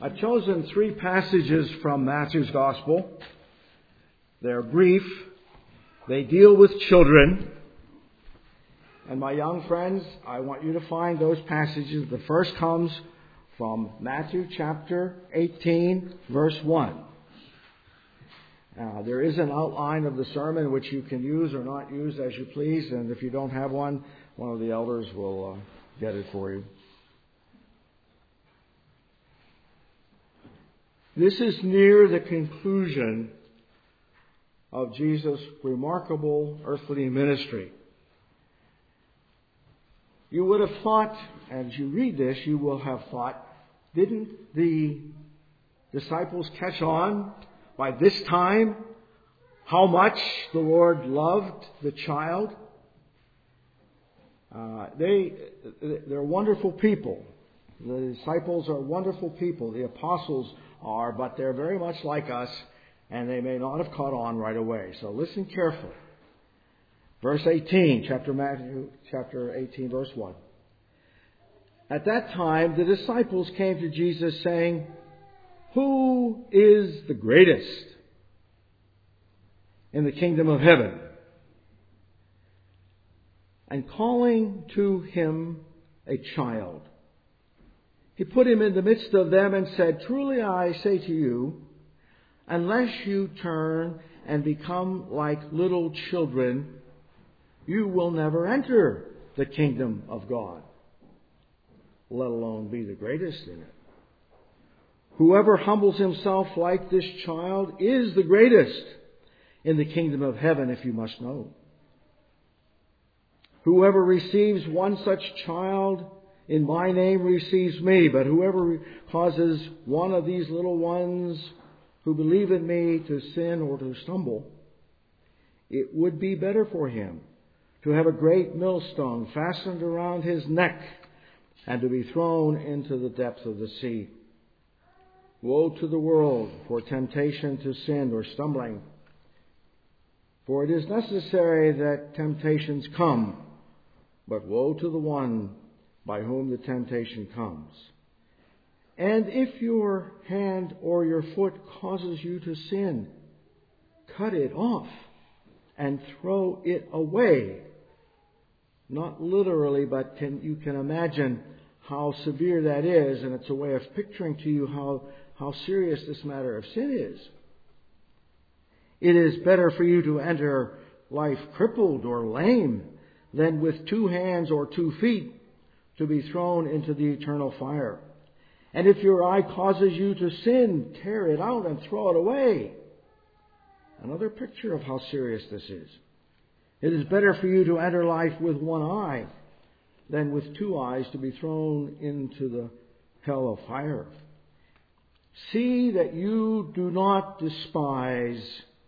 I've chosen three passages from Matthew's Gospel. They're brief. They deal with children. And my young friends, I want you to find those passages. The first comes from Matthew chapter 18, verse 1. There is an outline of the sermon which you can use or not use as you please. And if you don't have one of the elders will get it for you. This is near the conclusion of Jesus' remarkable earthly ministry. You would have thought, as you read this, you will have thought, didn't the disciples catch on by this time how much the Lord loved the child? They're wonderful people. The disciples are wonderful people. The apostles are, but they're very much like us, and they may not have caught on right away. So listen carefully. Verse 18, Matthew chapter 18, verse 1. At that time, the disciples came to Jesus saying, "Who is the greatest in the kingdom of heaven?" And calling to him a child, he put him in the midst of them and said, "Truly I say to you, unless you turn and become like little children, you will never enter the kingdom of God, let alone be the greatest in it. Whoever humbles himself like this child is the greatest in the kingdom of heaven, if you must know. Whoever receives one such child in my name receives me, but whoever causes one of these little ones who believe in me to sin or to stumble, it would be better for him to have a great millstone fastened around his neck and to be thrown into the depths of the sea. Woe to the world for temptation to sin or stumbling, for it is necessary that temptations come, but woe to the one by whom the temptation comes. And if your hand or your foot causes you to sin, cut it off and throw it away." Not literally, but you can imagine how severe that is, and it's a way of picturing to you how serious this matter of sin is. It is better for you to enter life crippled or lame than with 2 hands or 2 feet to be thrown into the eternal fire. And if your eye causes you to sin, tear it out and throw it away. Another picture of how serious this is. It is better for you to enter life with 1 eye than with 2 eyes to be thrown into the hell of fire. See that you do not despise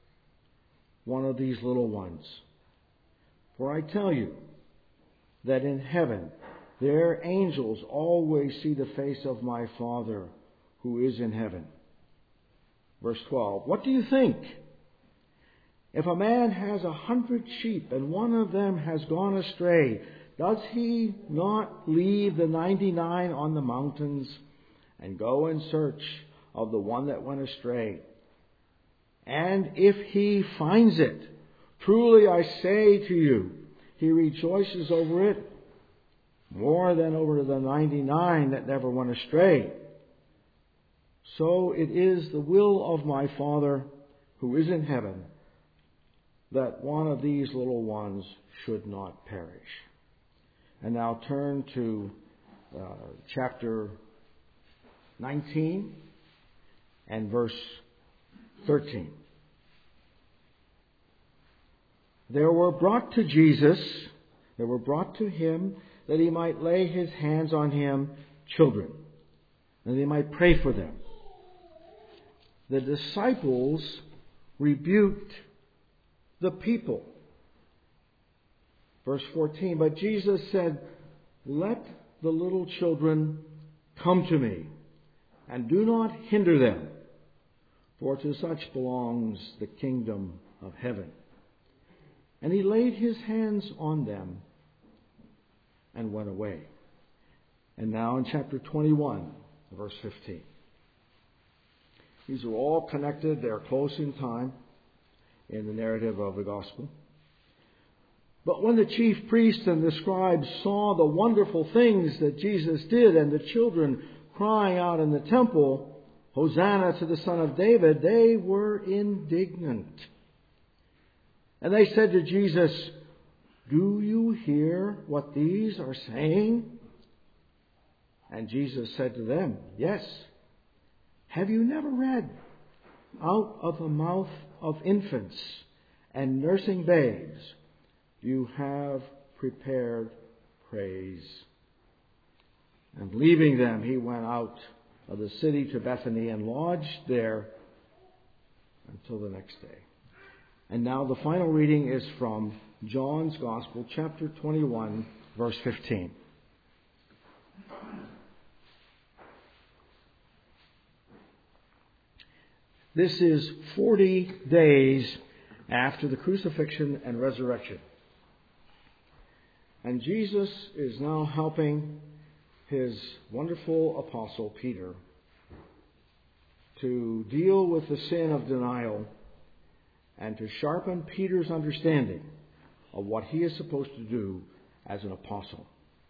one of these little ones. For I tell you that in heaven their angels always see the face of my Father who is in heaven. Verse 12. What do you think? If a man has 100 sheep and one of them has gone astray, does he not leave the 99 on the mountains and go in search of the one that went astray? And if he finds it, truly I say to you, he rejoices over it more than over the 99 that never went astray. So it is the will of my Father who is in heaven that one of these little ones should not perish. And now turn to chapter 19 and verse 13. There were brought to him that he might lay his hands on him children, and he might pray for them. The disciples rebuked the people. Verse 14, but Jesus said, "Let the little children come to me, and do not hinder them, for to such belongs the kingdom of heaven." And he laid his hands on them and went away. And now in chapter 21, verse 15. These are all connected. They're close in time in the narrative of the gospel. But when the chief priests and the scribes saw the wonderful things that Jesus did and the children crying out in the temple, "Hosanna to the Son of David," they were indignant. And they said to Jesus, "Do you hear what these are saying?" And Jesus said to them, "Yes. Have you never read, 'Out of the mouth of infants and nursing babes you have prepared praise'?" And leaving them, he went out of the city to Bethany and lodged there until the next day. And now the final reading is from John's Gospel, chapter 21, verse 15. This is 40 days after the crucifixion and resurrection. And Jesus is now helping his wonderful apostle Peter to deal with the sin of denial and to sharpen Peter's understanding of what he is supposed to do as an apostle.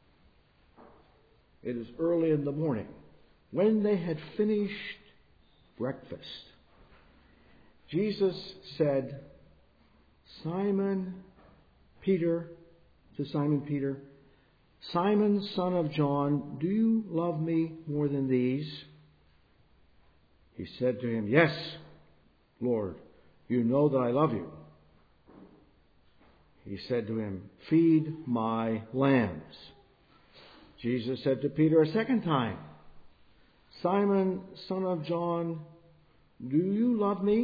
It is early in the morning. When they had finished breakfast, Jesus said, Simon Peter, "Simon, son of John, do you love me more than these?" He said to him, "Yes, Lord, you know that I love you." He said to him, "Feed my lambs." Jesus said to Peter a second time, "Simon, son of John, do you love me?"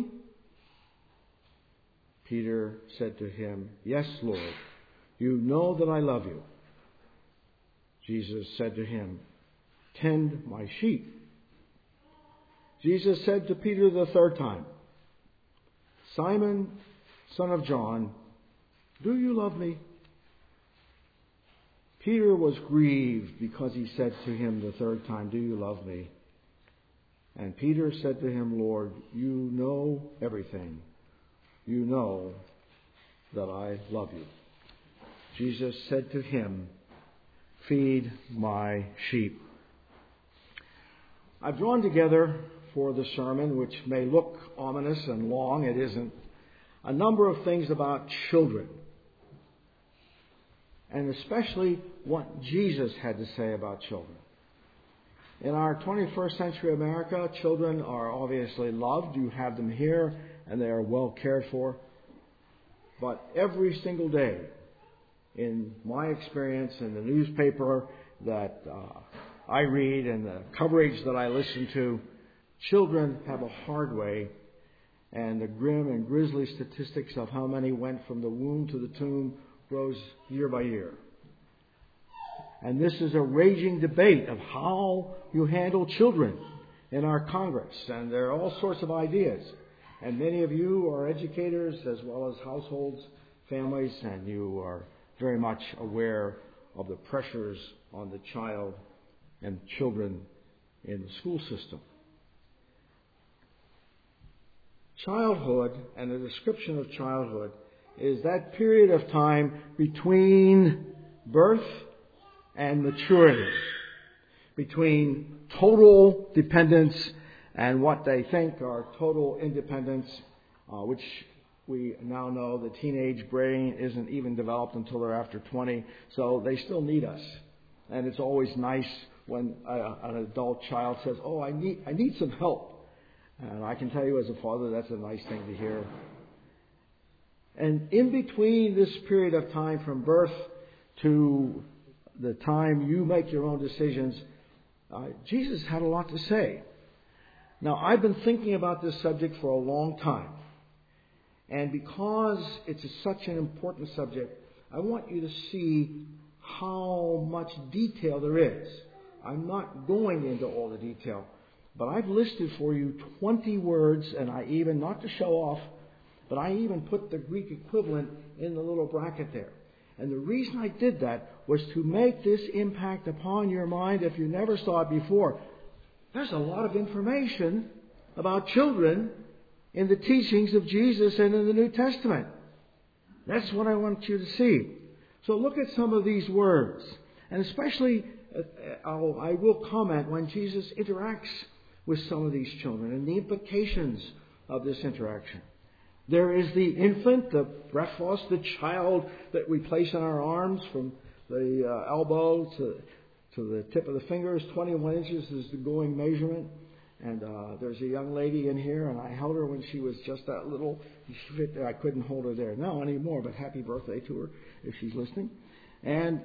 Peter said to him, "Yes, Lord, you know that I love you." Jesus said to him, "Tend my sheep." Jesus said to Peter the third time, "Simon, son of John, do you love me?" Peter was grieved because he said to him the third time, "Do you love me?" And Peter said to him, "Lord, you know everything. You know that I love you." Jesus said to him, "Feed my sheep." I've drawn together for the sermon, which may look ominous and long, it isn't, a number of things about children, and especially what Jesus had to say about children. In our 21st century America, children are obviously loved. You have them here, and they are well cared for. But every single day, in my experience, in the newspaper that I read and the coverage that I listen to, children have a hard way, and the grim and grisly statistics of how many went from the womb to the tomb grows year by year. And this is a raging debate of how you handle children in our Congress, and there are all sorts of ideas. And many of you are educators as well as households, families, and you are very much aware of the pressures on the child and children in the school system. Childhood, and the description of childhood, is that period of time between birth and maturity, between total dependence and what they think are total independence, which we now know the teenage brain isn't even developed until they're after 20, so they still need us. And it's always nice when an adult child says, "Oh, I need some help." And I can tell you as a father, that's a nice thing to hear. And in between this period of time from birth to the time you make your own decisions, Jesus had a lot to say. Now, I've been thinking about this subject for a long time. And because it's such an important subject, I want you to see how much detail there is. I'm not going into all the detail, but I've listed for you 20 words, and I even, not to show off, but I even put the Greek equivalent in the little bracket there. And the reason I did that was to make this impact upon your mind if you never saw it before. There's a lot of information about children in the teachings of Jesus and in the New Testament. That's what I want you to see. So look at some of these words. And especially, I will comment when Jesus interacts with some of these children and the implications of this interaction. There is the infant, the brephos, the child that we place in our arms from the elbow to the tip of the fingers. 21 inches is the going measurement. And there's a young lady in here, and I held her when she was just that little. I couldn't hold her there now anymore, but happy birthday to her if she's listening. And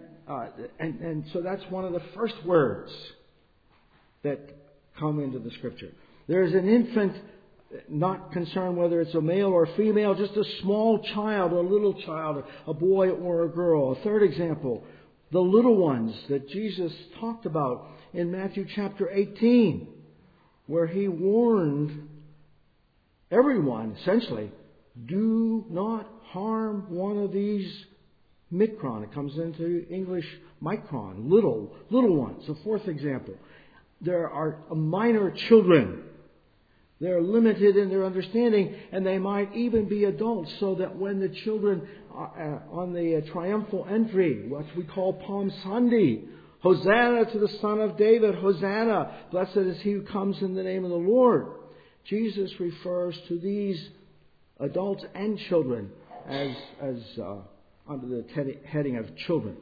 so that's one of the first words that come into the Scripture. There's an infant, not concerned whether it's a male or female, just a small child, a little child, a boy or a girl. A third example, the little ones that Jesus talked about in Matthew chapter 18, where He warned everyone, essentially, do not harm one of these mikron. It comes into English micron, little ones. The fourth example, there are minor children. They're limited in their understanding, and they might even be adults, so that when the children on the triumphal entry, what we call Palm Sunday, Hosanna to the Son of David, Hosanna, blessed is he who comes in the name of the Lord. Jesus refers to these adults and children as under the heading of children.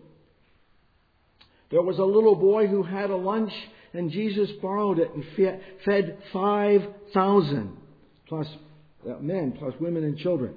There was a little boy who had a lunch, and Jesus borrowed it and fed 5,000 plus men, plus women and children.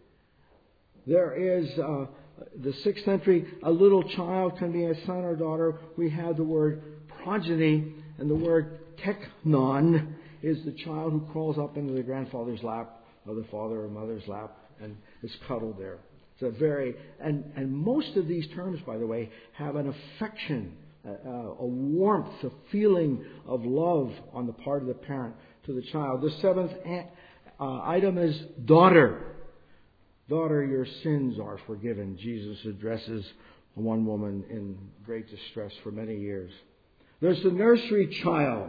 There is the 6th century, a little child can be a son or daughter. We have the word progeny, and the word teknon is the child who crawls up into the grandfather's lap or the father or mother's lap and is cuddled there. It's a very, and most of these terms, by the way, have an affection, a warmth, a feeling of love on the part of the parent to the child. The 7th item is daughter. Daughter, your sins are forgiven. Jesus addresses one woman in great distress for many years. There's the nursery child.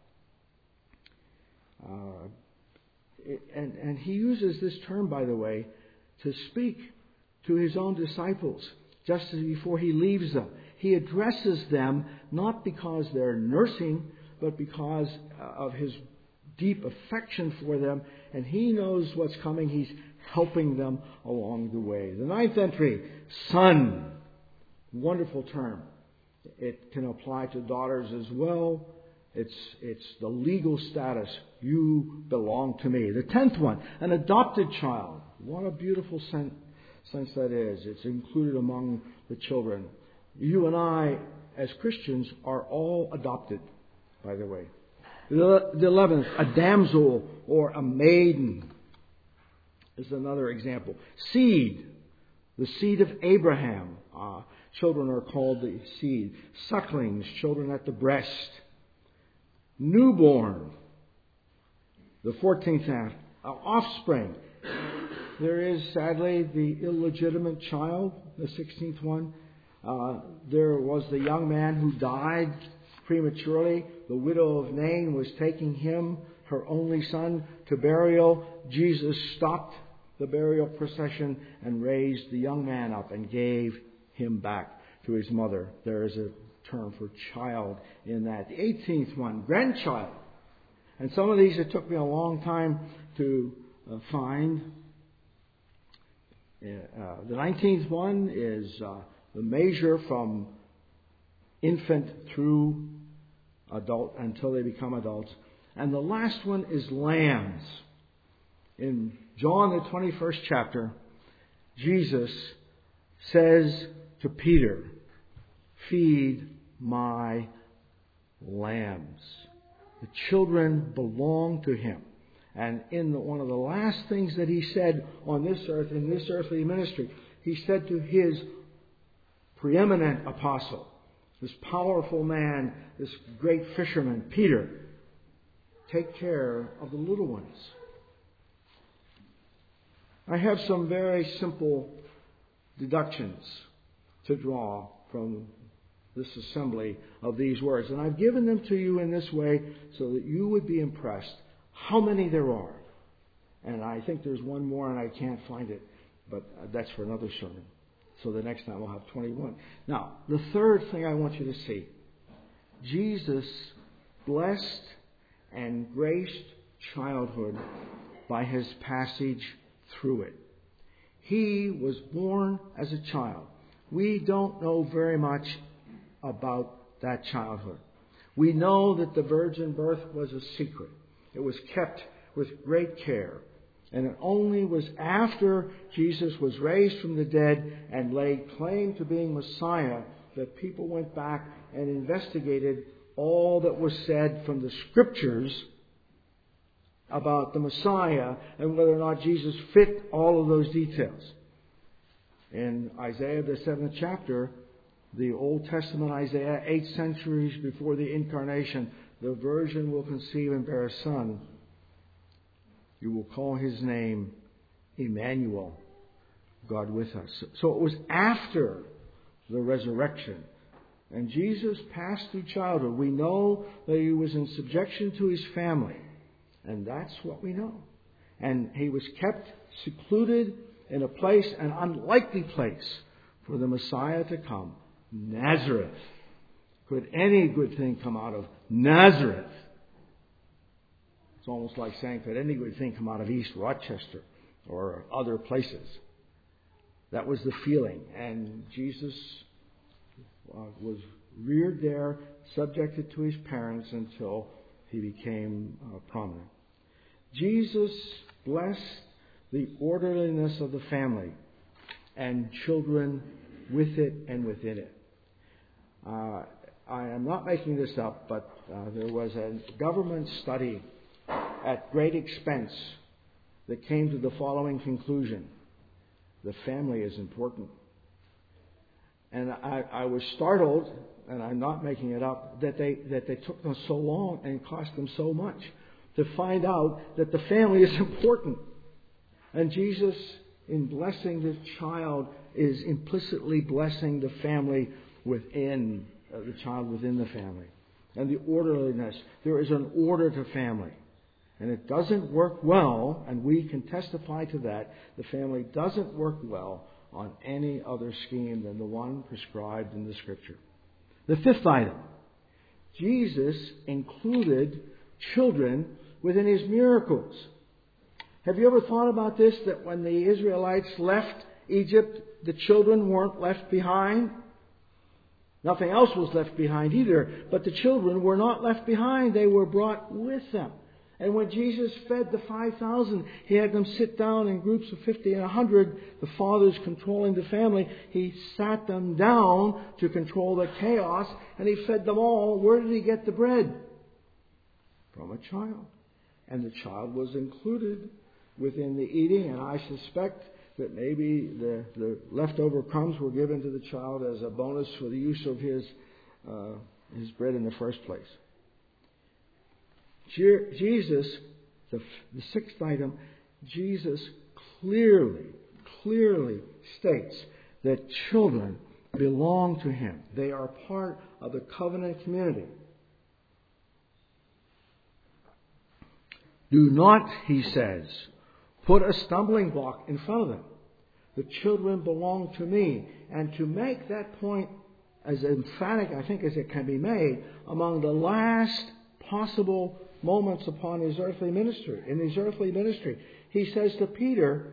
And he uses this term, by the way, to speak to his own disciples just as before he leaves them. He addresses them not because they're nursing, but because of his deep affection for them. And he knows what's coming. He's helping them along the way. The 9th entry, son. Wonderful term. It can apply to daughters as well. It's the legal status. You belong to me. The 10th one, an adopted child. What a beautiful sense that is. It's included among the children. You and I, as Christians, are all adopted, by the way. The 11th, a damsel or a maiden is another example. Seed, the seed of Abraham. Children are called the seed. Sucklings, children at the breast. Newborn, the 14th offspring. There is, sadly, the illegitimate child, the 16th one. There was the young man who died prematurely. The widow of Nain was taking him, her only son, to burial. Jesus stopped the burial procession and raised the young man up and gave him back to his mother. There is a term for child in that. The 18th one, grandchild. And some of these it took me a long time to find. The 19th one is the measure from infant through adult until they become adults. And the last one is lambs. In John, the 21st chapter, Jesus says to Peter, feed my lambs. The children belong to him. And in one of the last things that he said on this earth, in this earthly ministry, he said to his preeminent apostle, this powerful man, this great fisherman, Peter, take care of the little ones. I have some very simple deductions to draw from this assembly of these words. And I've given them to you in this way so that you would be impressed how many there are. And I think there's one more and I can't find it, but that's for another sermon. So the next time we'll have 21. Now, the third thing I want you to see. Jesus blessed and graced childhood by his passage through it. He was born as a child. We don't know very much about that childhood. We know that the virgin birth was a secret. It was kept with great care. And it only was after Jesus was raised from the dead and laid claim to being Messiah that people went back and investigated all that was said from the Scriptures about the Messiah and whether or not Jesus fit all of those details. In Isaiah, the 7th chapter, the Old Testament Isaiah, 8 centuries before the Incarnation, the Virgin will conceive and bear a son. You will call his name Emmanuel, God with us. So it was after the resurrection. And Jesus passed through childhood. We know that he was in subjection to his family. And that's what we know. And he was kept secluded in a place, an unlikely place, for the Messiah to come. Nazareth. Could any good thing come out of Nazareth? It's almost like saying, could any good thing come out of East Rochester or other places? That was the feeling. And Jesus was reared there, subjected to his parents until he became prominent. Jesus blessed the orderliness of the family and children with it and within it. I am not making this up, but there was a government study at great expense that came to the following conclusion. The family is important. And I was startled, and I'm not making it up, that they took them so long and cost them so much to find out that the family is important. And Jesus, in blessing the child, is implicitly blessing the family within, the child within the family. And the orderliness. There is an order to family. And it doesn't work well, and we can testify to that. The family doesn't work well on any other scheme than the one prescribed in the Scripture. The fifth item. Jesus included children within his miracles. Have you ever thought about this, that when the Israelites left Egypt, the children weren't left behind? Nothing else was left behind either, but the children were not left behind. They were brought with them. And when Jesus fed the 5,000, he had them sit down in groups of 50 and 100, the fathers controlling the family. He sat them down to control the chaos, and he fed them all. Where did he get the bread? From a child. And the child was included within the eating, and I suspect that maybe the leftover crumbs were given to the child as a bonus for the use of his bread in the first place. Jesus, the sixth item, Jesus clearly states that children belong to him. They are part of the covenant community. Do not, he says, put a stumbling block in front of them. The children belong to me. And to make that point as emphatic, I think, as it can be made, among the last possible moments upon his earthly ministry, he says to Peter,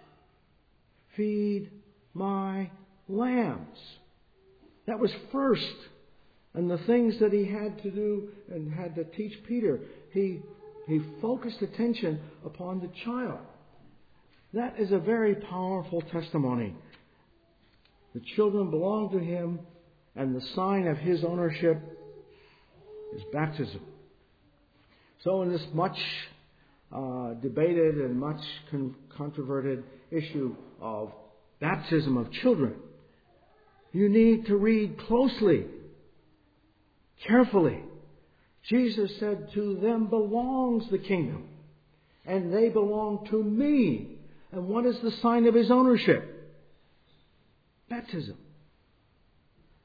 feed my lambs. That was first. And the things that he had to do and had to teach Peter, he focused attention upon the child. That is a very powerful testimony. The children belong to him, and the sign of his ownership is baptism. So in this much debated and much controverted issue of baptism of children, you need to read closely, carefully. Jesus said, to them belongs the kingdom, and they belong to me. And what is the sign of his ownership? Baptism.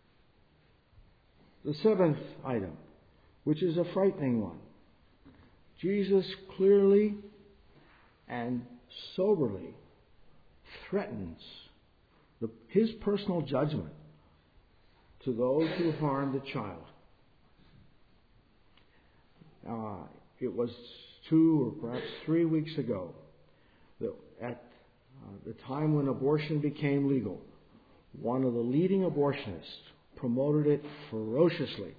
The seventh item, which is a frightening one. Jesus clearly and soberly threatens his personal judgment to those who harm the child. It was 2 or perhaps 3 weeks ago that at the time when abortion became legal, one of the leading abortionists promoted it ferociously.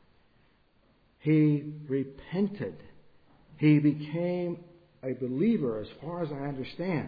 He repented. He became a believer as far as I understand.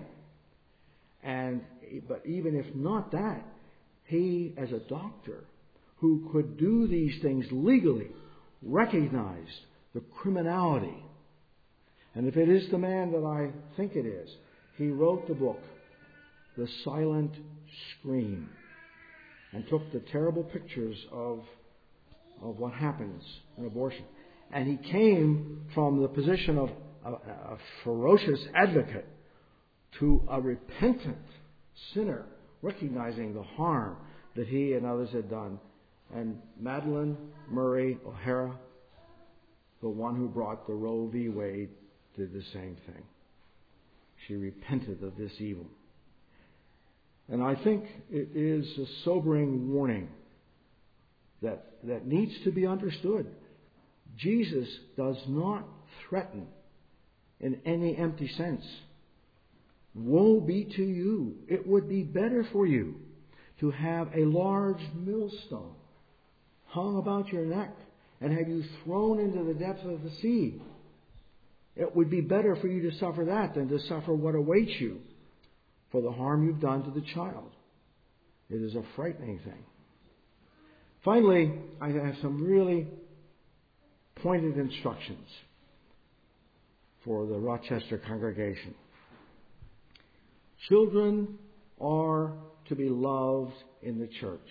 But even if not that, he, as a doctor who could do these things legally, recognized the criminality. And if it is the man that I think it is, he wrote the book, The Silent Scream, and took the terrible pictures of what happens in abortion. And he came from the position of a ferocious advocate to a repentant sinner, recognizing the harm that he and others had done. And Madeleine Murray O'Hara, the one who brought the Roe v. Wade, did the same thing. She repented of this evil. And I think it is a sobering warning that needs to be understood. Jesus does not threaten in any empty sense. Woe be to you. It would be better for you to have a large millstone hung about your neck and have you thrown into the depths of the sea. It would be better for you to suffer that than to suffer what awaits you for the harm you've done to the child. It is a frightening thing. Finally, I have some really pointed instructions for the Rochester congregation. Children are to be loved in the church.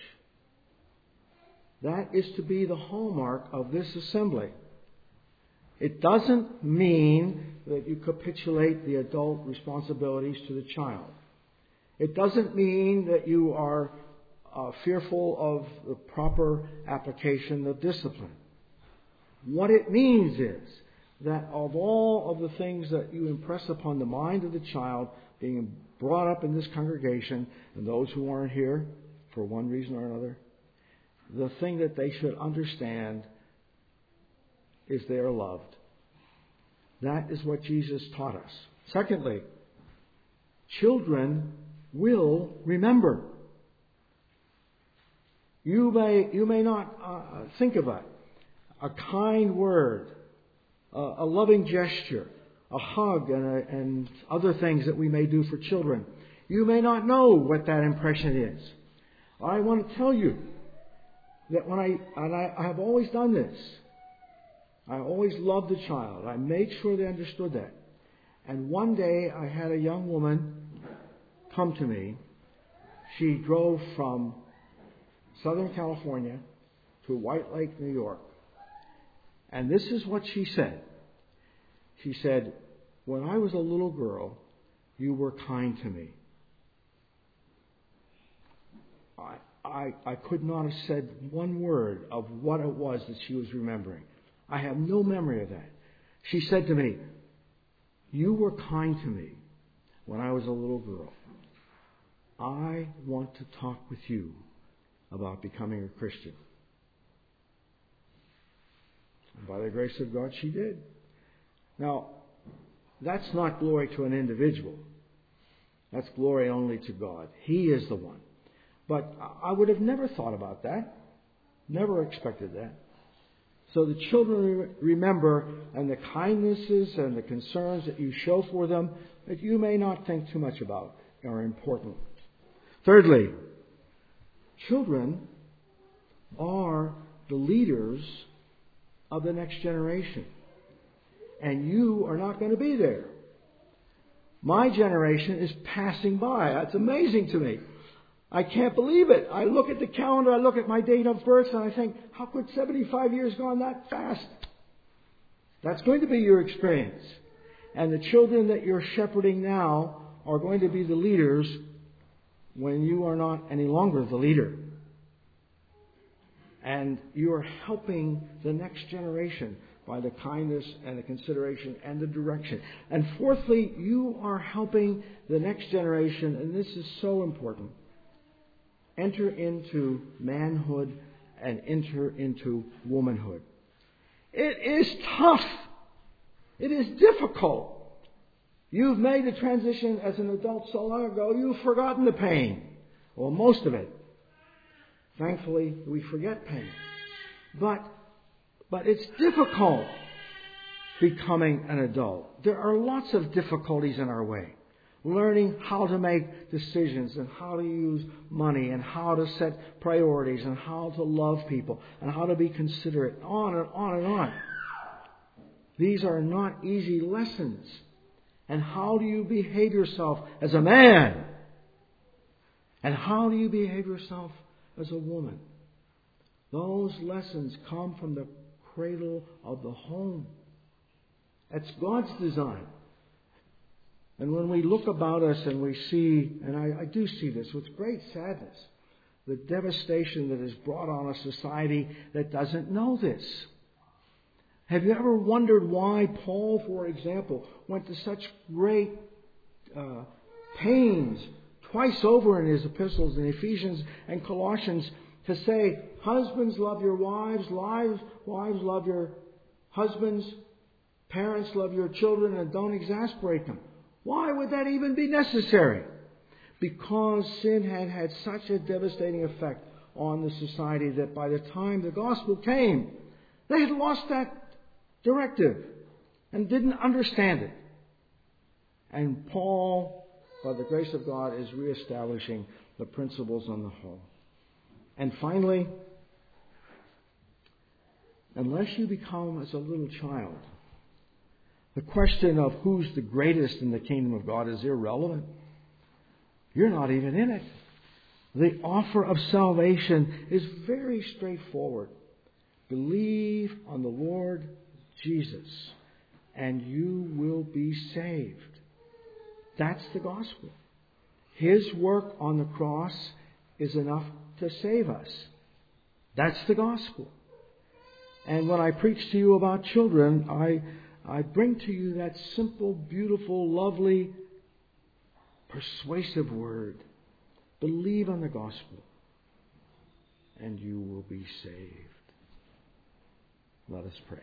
That is to be the hallmark of this assembly. It doesn't mean that you capitulate the adult responsibilities to the child. It doesn't mean that you are fearful of the proper application of discipline. What it means is that of all of the things that you impress upon the mind of the child being brought up in this congregation, and those who aren't here for one reason or another, the thing that they should understand is they are loved. That is what Jesus taught us. Secondly, children will remember. You may not think of it. A kind word, a loving gesture, a hug, and other things that we may do for children. You may not know what that impression is. I want to tell you that I have always done this. I always loved the child. I made sure they understood that. And one day I had a young woman come to me. She drove from Southern California to White Lake, New York. And this is what she said. She said, "When I was a little girl, you were kind to me." I could not have said one word of what it was that she was remembering. I have no memory of that. She said to me, "You were kind to me when I was a little girl. I want to talk with you about becoming a Christian." And by the grace of God, she did. Now, that's not glory to an individual. That's glory only to God. He is the one. But I would have never thought about that. Never expected that. So the children remember, and the kindnesses and the concerns that you show for them that you may not think too much about are important. Thirdly, children are the leaders of the next generation. And you are not going to be there. My generation is passing by. That's amazing to me. I can't believe it. I look at the calendar, I look at my date of birth, and I think, how could 75 years go on that fast? That's going to be your experience. And the children that you're shepherding now are going to be the leaders when you are not any longer the leader. And you are helping the next generation by the kindness and the consideration and the direction. And fourthly, you are helping the next generation, and this is so important, enter into manhood and enter into womanhood. It is tough. It is difficult. You've made the transition as an adult so long ago, you've forgotten the pain. Well, most of it. Thankfully, we forget pain. But it's difficult becoming an adult. There are lots of difficulties in our way. Learning how to make decisions and how to use money and how to set priorities and how to love people and how to be considerate, on and on and on. These are not easy lessons. And how do you behave yourself as a man? And how do you behave yourself as a woman? Those lessons come from the cradle of the home. That's God's design. And when we look about us and we see, and I do see this with great sadness, the devastation that is brought on a society that doesn't know this. Have you ever wondered why Paul, for example, went to such great pains twice over in his epistles in Ephesians and Colossians to say, husbands, love your wives, wives, love your husbands, parents, love your children, and don't exasperate them? Why would that even be necessary? Because sin had such a devastating effect on the society that by the time the gospel came, they had lost that directive and didn't understand it. And Paul, by the grace of God, is reestablishing the principles on the whole. And finally, unless you become as a little child, the question of who's the greatest in the kingdom of God is irrelevant. You're not even in it. The offer of salvation is very straightforward. Believe on the Lord Jesus, and you will be saved. That's the gospel. His work on the cross is enough to save us. That's the gospel. And when I preach to you about children, I bring to you that simple, beautiful, lovely, persuasive word. Believe on the gospel, and you will be saved. Let us pray.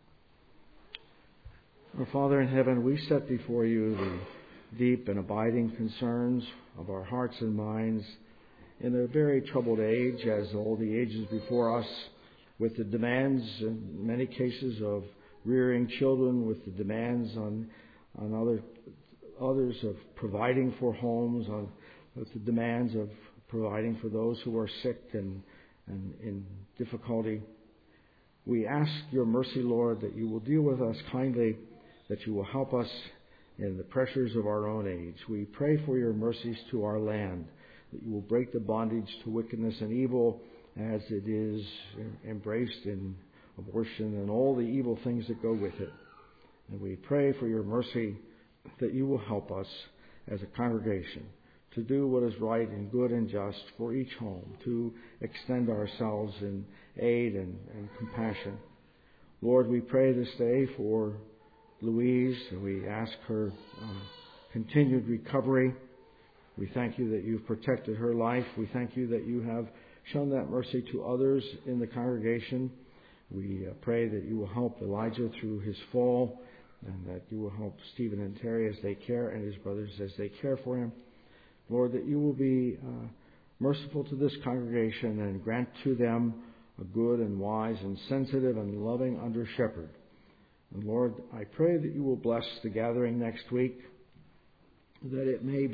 Our Father in heaven, we set before you the deep and abiding concerns of our hearts and minds in a very troubled age, as all the ages before us, with the demands in many cases of rearing children, with the demands on others of providing for homes, with the demands of providing for those who are sick and in difficulty. We ask your mercy, Lord, that you will deal with us kindly, that you will help us in the pressures of our own age. We pray for your mercies to our land, that you will break the bondage to wickedness and evil as it is embraced in abortion and all the evil things that go with it. And we pray for your mercy that you will help us as a congregation to do what is right and good and just for each home, to extend ourselves in aid and compassion. Lord, we pray this day for Louise. We ask her continued recovery. We thank you that you've protected her life. We thank you that you have shown that mercy to others in the congregation. We pray that you will help Elijah through his fall, and that you will help Stephen and Terry as they care, and his brothers as they care for him. Lord, that you will be merciful to this congregation and grant to them a good and wise and sensitive and loving under shepherd. And Lord, I pray that you will bless the gathering next week, that it may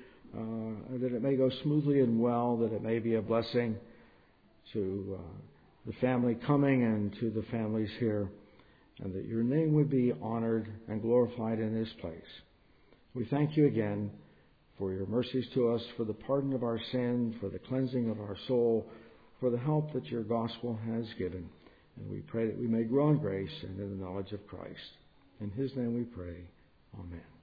go smoothly and well, that it may be a blessing to the family coming and to the families here, and that your name would be honored and glorified in this place. We thank you again for your mercies to us, for the pardon of our sin, for the cleansing of our soul, for the help that your gospel has given. And we pray that we may grow in grace and in the knowledge of Christ. In his name we pray. Amen.